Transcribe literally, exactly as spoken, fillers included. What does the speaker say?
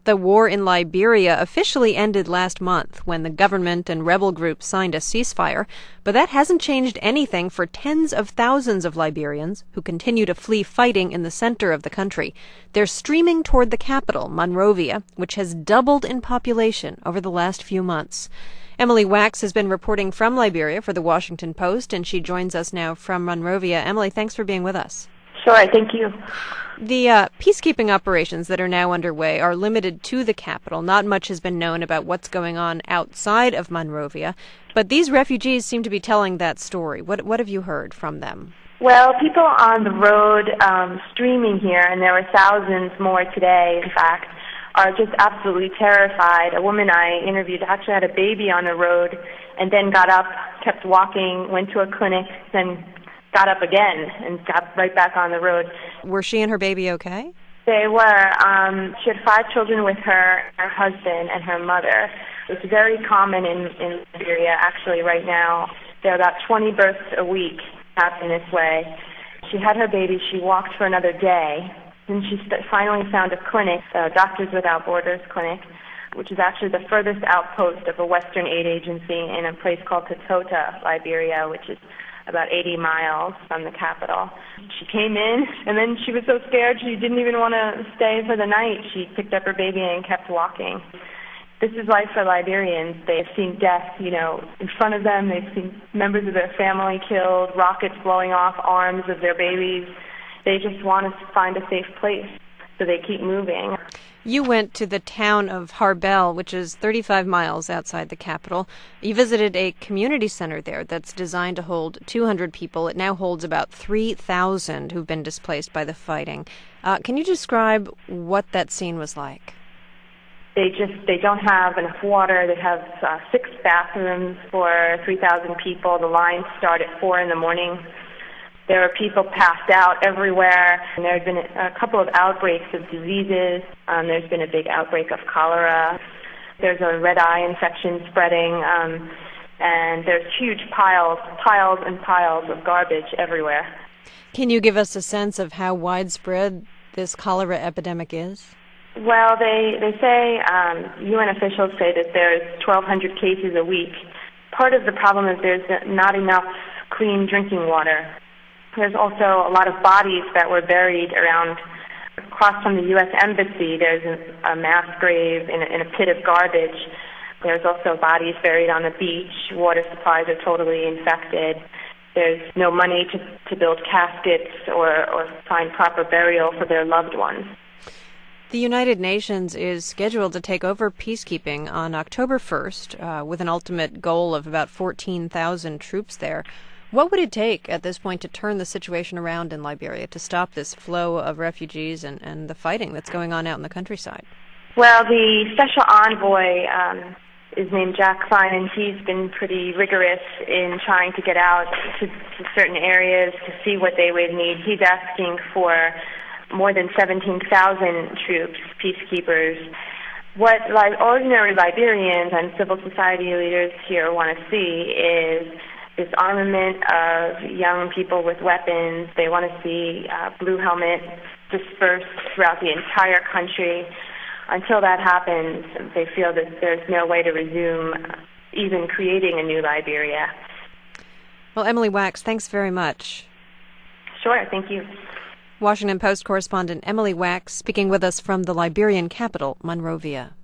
The war in Liberia officially ended last month when the government and rebel groups signed a ceasefire, but that hasn't changed anything for tens of thousands of Liberians who continue to flee fighting in the center of the country. They're streaming toward the capital, Monrovia, which has doubled in population over the last few months. Emily Wax has been reporting from Liberia for The Washington Post, and she joins us now from Monrovia. Emily, thanks for being with us. Sure, thank you. The uh, peacekeeping operations that are now underway are limited to the capital. Not much has been known about what's going on outside of Monrovia, but these refugees seem to be telling that story. What what have you heard from them? Well, people on the road um, streaming here, and there were thousands more today, in fact, are just absolutely terrified. A woman I interviewed actually had a baby on the road and then got up, kept walking, went to a clinic, then got up again and got right back on the road. Were she and her baby okay? They were. Um, she had five children with her, her husband, and her mother. It's very common in, in Liberia, actually, right now. There are about twenty births a week happen this way. She had her baby. She walked for another day. Then she st- finally found a clinic, the Doctors Without Borders clinic, which is actually the furthest outpost of a Western aid agency in a place called Tatota, Liberia, which is about eighty miles from the capital. She came in, and then she was so scared she didn't even want to stay for the night. She picked up her baby and kept walking. This is life for Liberians. They've seen death, you know, in front of them. They've seen members of their family killed, rockets blowing off arms of their babies. They just want to find a safe place, so they keep moving. You went to the town of Harbel, which is thirty-five miles outside the capital. You visited a community center there that's designed to hold two hundred people. It now holds about three thousand who've been displaced by the fighting. Uh, can you describe what that scene was like? They just, they don't have enough water. They have uh, six bathrooms for three thousand people. The lines start at four in the morning. There are people passed out everywhere, and there have been a, a couple of outbreaks of diseases. Um, there's been a big outbreak of cholera. There's a red eye infection spreading, um, and there's huge piles, piles and piles of garbage everywhere. Can you give us a sense of how widespread this cholera epidemic is? Well, they, they say, um, U N officials say that there's twelve hundred cases a week. Part of the problem is there's not enough clean drinking water. There's also a lot of bodies that were buried around, across from the U S Embassy. There's a, a mass grave in a, in a pit of garbage. There's also bodies buried on the beach. Water supplies are totally infected. There's no money to, to build caskets or, or find proper burial for their loved ones. The United Nations is scheduled to take over peacekeeping on October first, uh, with an ultimate goal of about fourteen thousand troops there. What would it take at this point to turn the situation around in Liberia, to stop this flow of refugees and, and the fighting that's going on out in the countryside? Well, the special envoy um, is named Jack Klein, and he's been pretty rigorous in trying to get out to, to certain areas to see what they would need. He's asking for more than seventeen thousand troops, peacekeepers. What li- ordinary Liberians and civil society leaders here want to see is this armament of young people with weapons. They want to see uh, blue helmets dispersed throughout the entire country. Until that happens, they feel that there's no way to resume even creating a new Liberia. Well, Emily Wax, thanks very much. Sure, thank you. Washington Post correspondent Emily Wax speaking with us from the Liberian capital, Monrovia.